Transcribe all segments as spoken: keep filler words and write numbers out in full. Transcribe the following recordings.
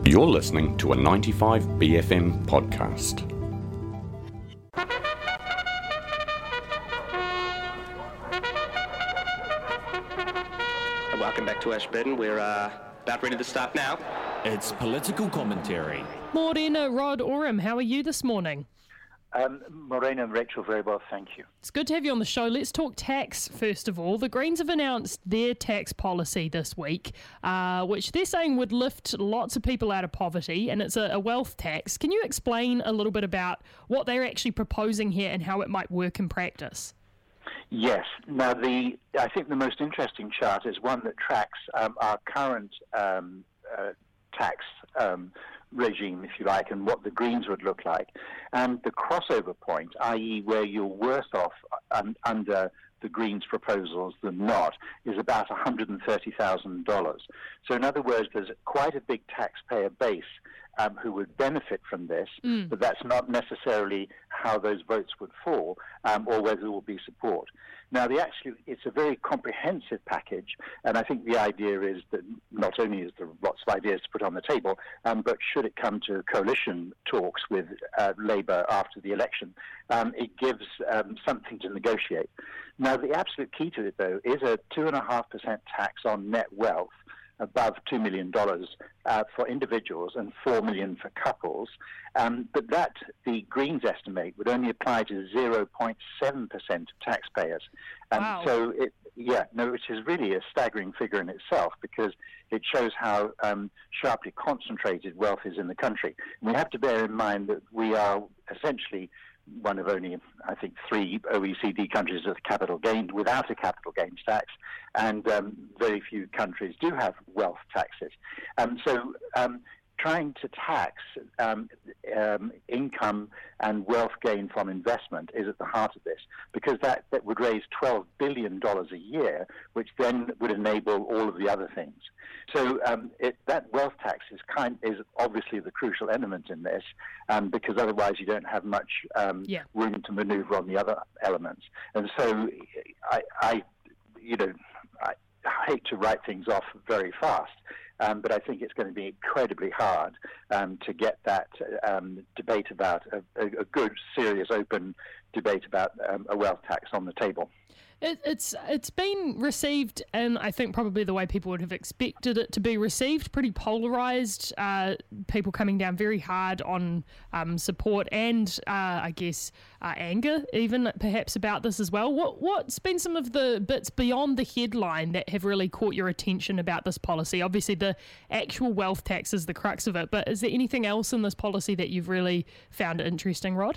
You're listening to a ninety-five B F M podcast. Welcome back to Ashburton. We're uh, about ready to start now. It's political commentary. Morena, Rod Oram, how are you this morning? Um, Morena and Rachel, very well, thank you. It's good to have you on the show. Let's talk tax first of all. The Greens have announced their tax policy this week, uh, which they're saying would lift lots of people out of poverty, and it's a, a wealth tax. Can you explain a little bit about what they're actually proposing here and how it might work in practice? Yes. Now, the I think the most interesting chart is one that tracks um, our current um, uh, tax um regime, if you like, and what the Greens would look like. And the crossover point, that is where you're worse off um, under the Greens' proposals than not, is about one hundred thirty thousand dollars. So in other words, there's quite a big taxpayer base um, who would benefit from this, mm. but that's not necessarily how those votes would fall um, or whether there will be support. Now, the actually, it's a very comprehensive package, and I think the idea is that not only is there lots of ideas to put on the table, um, but should it come to coalition talks with uh, Labour after the election, um, it gives um, something to negotiate. Now, the absolute key to it, though, is a two point five percent tax on net wealth above two million dollars uh, for individuals and four million dollars for couples. Um, but that, the Greens estimate, would only apply to zero point seven percent of taxpayers. And wow. so, it, yeah, no, which is really a staggering figure in itself because it shows how um, sharply concentrated wealth is in the country. And we have to bear in mind that we are essentially one of only, I think, three O E C D countries with capital gain, without a capital gains tax, and um, very few countries do have wealth taxes. Um, so um, trying to tax um, um, income and wealth gain from investment is at the heart of this, because that, that would raise twelve billion dollars a year, which then would enable all of the other things. So um, it, that wealth tax is kind is obviously the crucial element in this, um, because otherwise you don't have much um, yeah. room to manoeuvre on the other elements. And so I, I you know, I, I hate to write things off very fast, um, but I think it's going to be incredibly hard um, to get that um, debate about a, a good, serious, open debate about um, a wealth tax on the table. It, it's it's been received, and I think probably the way people would have expected it to be received, pretty polarised, uh, people coming down very hard on um, support and, uh, I guess, uh, anger even perhaps about this as well. What, what's been some of the bits beyond the headline that have really caught your attention about this policy? Obviously, the actual wealth tax is the crux of it, but is there anything else in this policy that you've really found interesting, Rod?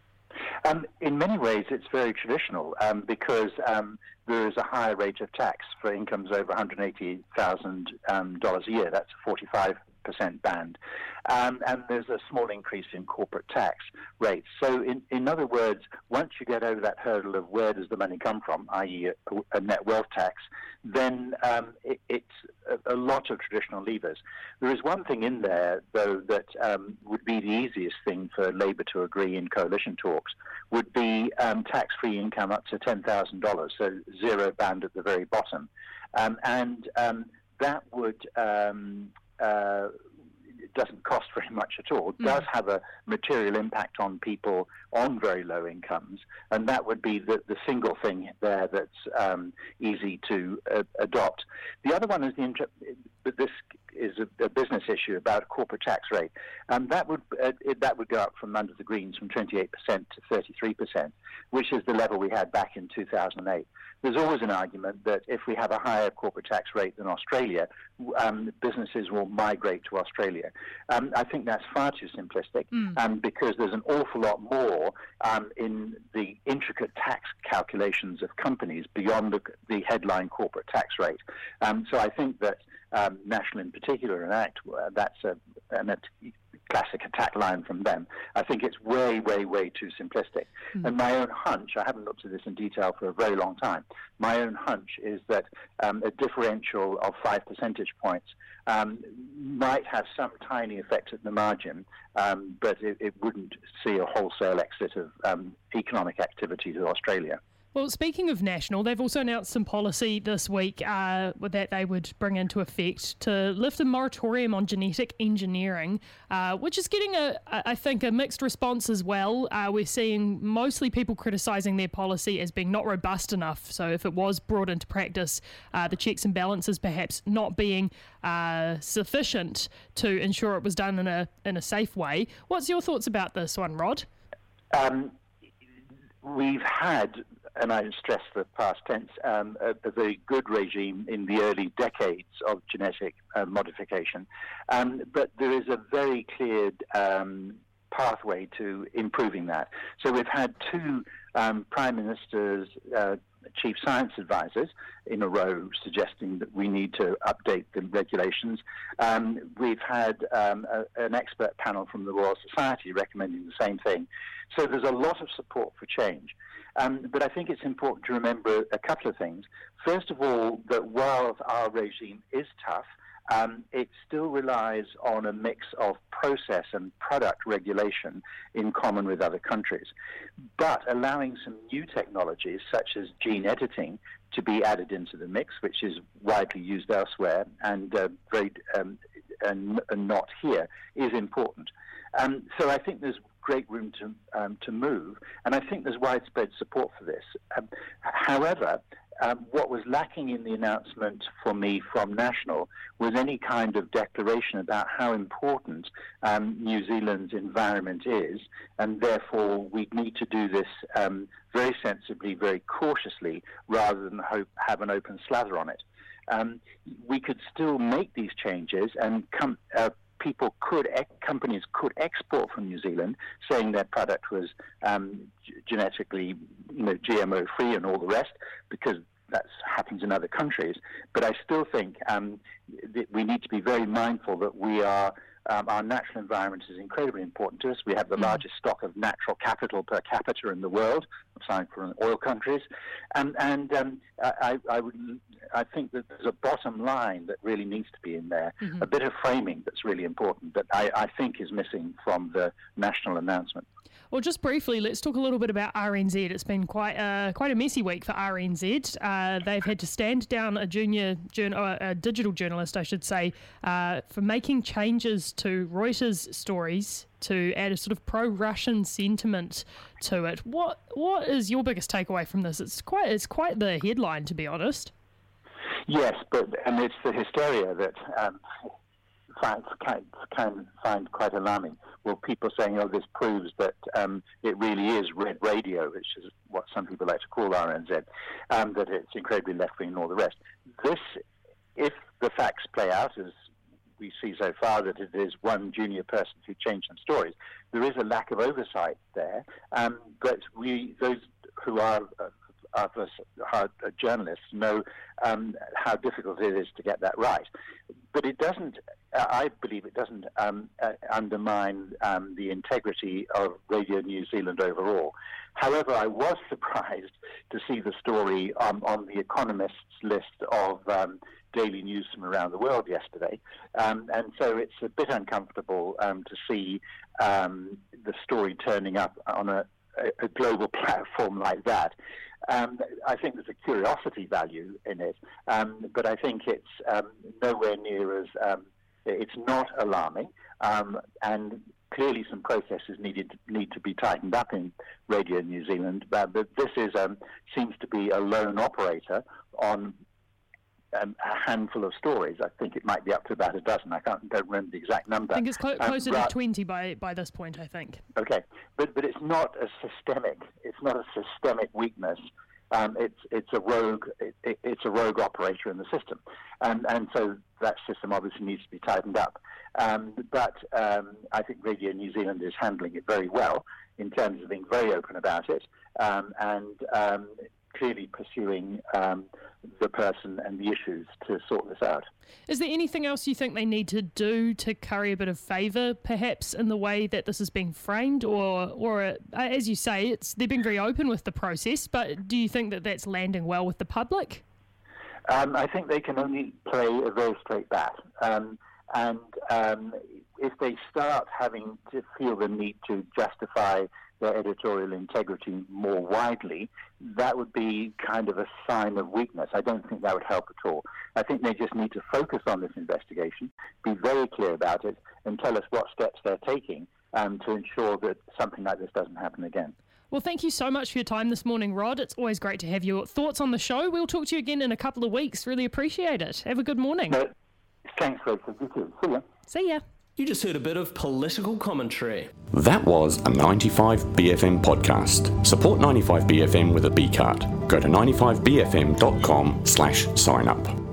Um, in many ways, it's very traditional um, because um, there is a higher rate of tax for incomes over one hundred eighty thousand dollars um, dollars a year. That's a forty-five percent band. Um, and there's a small increase in corporate tax rates. So in, in other words, once you get over that hurdle of where does the money come from, that is a, a net wealth tax, then um, it, it's a, a lot of traditional levers. There is one thing in there, though, that um, would be the easiest thing for Labour to agree in coalition talks, would be um, tax-free income up to ten thousand dollars, so zero band at the very bottom. Um, and um, that would... Um, Uh, it doesn't cost very much at all. It does have a material impact on people on very low incomes, and that would be the, the single thing there that's um, easy to uh, adopt. The other one is the inter- this is a, a business issue about corporate tax rate, and that would uh, it, that would go up from under the Greens from twenty-eight percent to thirty-three percent, which is the level we had back in two thousand eight. There's always an argument that if we have a higher corporate tax rate than Australia, um, businesses will migrate to Australia. Um, I think that's far too simplistic mm. um, because there's an awful lot more um, in the intricate tax calculations of companies beyond the, the headline corporate tax rate. Um, so I think that um, National in particular enact, uh, that's a, an, a classic attack line from them. I think it's way, way, way too simplistic. Mm. And my own hunch, I haven't looked at this in detail for a very long time, my own hunch is that um, a differential of five percentage points um, might have some tiny effect at the margin, um, but it, it wouldn't see a wholesale exit of um, economic activity to Australia. Well, speaking of national, they've also announced some policy this week uh, that they would bring into effect to lift a moratorium on genetic engineering, uh, which is getting, a, I think, a mixed response as well. Uh, we're seeing mostly people criticising their policy as being not robust enough. So if it was brought into practice, uh, the checks and balances perhaps not being uh, sufficient to ensure it was done in a in a safe way. What's your thoughts about this one, Rod? Um, we've had, and I stress the past tense, um, a, a very good regime in the early decades of genetic uh, modification. Um, but there is a very clear um, pathway to improving that. So we've had two um, prime ministers, uh, chief science advisors in a row suggesting that we need to update the regulations. Um, we've had um, a, an expert panel from the Royal Society recommending the same thing. So there's a lot of support for change. Um, but I think it's important to remember a couple of things. First of all, that while our regime is tough, um, it still relies on a mix of process and product regulation in common with other countries, but allowing some new technologies such as gene editing to be added into the mix, which is widely used elsewhere and uh, very um, and, and not here, is important. Um, so I think there's great room to um, to move, and I think there's widespread support for this. Um, however, um, what was lacking in the announcement for me from National was any kind of declaration about how important um, New Zealand's environment is, and therefore we need to do this um, very sensibly, very cautiously, rather than hope, have an open slather on it. Um, we could still make these changes and come. Uh, People could, companies could export from New Zealand, saying their product was um, g- genetically, you know, G M O free and all the rest, because that happens in other countries. But I still think um, that we need to be very mindful that we are. Um, our natural environment is incredibly important to us. We have the mm. largest stock of natural capital per capita in the world, aside from oil countries, and and um, I, I would I think that there's a bottom line that really needs to be in there, mm-hmm. a bit of framing that's really important that I, I think is missing from the national announcement. Well, just briefly, let's talk a little bit about R N Z. It's been quite a, quite a messy week for R N Z. Uh, they've had to stand down a junior, journal, uh, a digital journalist, I should say, uh, for making changes to Reuters stories to add a sort of pro-Russian sentiment to it. What what is your biggest takeaway from this? It's quite it's quite the headline, to be honest. Yes, but and it's the hysteria that um, find, kind, kind find quite alarming. Well, people saying, "Oh, this proves that um, it really is red radio," which is what some people like to call R N Z, um, that it's incredibly left-wing and all the rest. This, if the facts play out as we see so far, that it is one junior person who changed some stories, there is a lack of oversight there. Um, but we, those who are uh, of us are journalists know um, how difficult it is to get that right. But it doesn't, uh, I believe it doesn't um, uh, undermine um, the integrity of Radio New Zealand overall. However, I was surprised to see the story um, on The Economist's list of um, daily news from around the world yesterday. Um, and so it's a bit uncomfortable um, to see um, the story turning up on a, a global platform like that. Um, I think there's a curiosity value in it, um, but I think it's um, nowhere near as, um, it's not alarming, um, and clearly some processes needed need to be tightened up in Radio New Zealand, but, but this is um, seems to be a lone operator on Um, a handful of stories. I think it might be up to about a dozen. I can't don't remember the exact number. I think it's clo- closer um, to twenty by, by this point, I think. Okay, but but it's not a systemic. It's not a systemic weakness. Um, it's it's a rogue. It, it, it's a rogue operator in the system, and and so that system obviously needs to be tightened up. Um, but um, I think Radio New Zealand is handling it very well in terms of being very open about it, um, and um, clearly pursuing um, the person and the issues to sort this out. Is there anything else you think they need to do to curry a bit of favour, perhaps, in the way that this is being framed? Or, or uh, as you say, it's they're being very open with the process, but do you think that that's landing well with the public? Um, I think they can only play a very straight bat. Um, and um, if they start having to feel the need to justify their editorial integrity more widely, that would be kind of a sign of weakness. I don't think that would help at all. I think they just need to focus on this investigation, be very clear about it, and tell us what steps they're taking um, to ensure that something like this doesn't happen again. Well, thank you so much for your time this morning, Rod. It's always great to have your thoughts on the show. We'll talk to you again in a couple of weeks. Really appreciate it. Have a good morning. No, thanks, Rachel. You too. See ya. See ya. You just heard a bit of political commentary. That was a ninety-five B F M podcast. Support ninety-five B F M with a B card. Go to ninety-five B F M dot com slash sign up.